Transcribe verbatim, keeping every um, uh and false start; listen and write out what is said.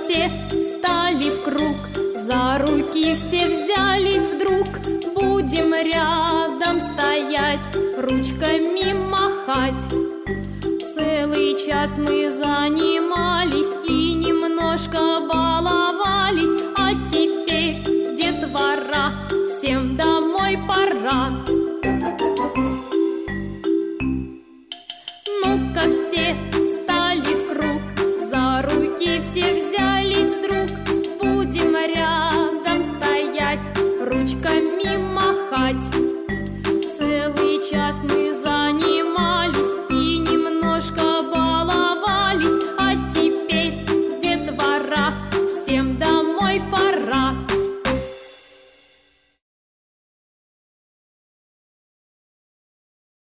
все встали в круг, за руки все взялись вдруг. Будем рядом стоять, ручками махать. Целый час мы занимались и немножко баловались, а теперь, детвора, всем домой пора. Ну-ка все встали в круг, за руки все взялись вдруг. Будем рядом стоять, ручками махать. Целый час мы